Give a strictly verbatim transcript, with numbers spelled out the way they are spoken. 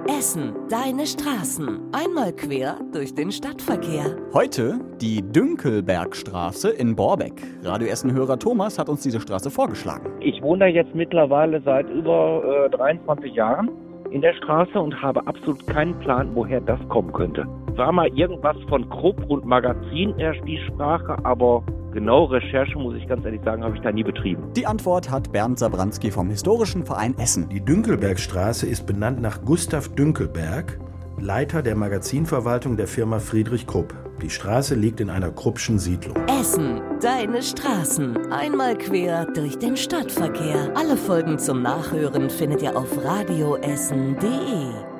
Essen, deine Straßen. Einmal quer durch den Stadtverkehr. Heute die Dünkelbergstraße in Borbeck. Radio Essen-Hörer Thomas hat uns diese Straße vorgeschlagen. Ich wohne da jetzt mittlerweile seit über äh, dreiundzwanzig Jahren in der Straße und habe absolut keinen Plan, woher das kommen könnte. War mal irgendwas von Krupp und Magazin erst die Sprache, aber genau Recherche, muss ich ganz ehrlich sagen, habe ich da nie betrieben. Die Antwort hat Bernd Sabranski vom Historischen Verein Essen. Die Dünkelbergstraße ist benannt nach Gustav Dünkelberg, Leiter der Magazinverwaltung der Firma Friedrich Krupp. Die Straße liegt in einer Kruppschen Siedlung. Essen, deine Straßen. Einmal quer durch den Stadtverkehr. Alle Folgen zum Nachhören findet ihr auf radioessen punkt de.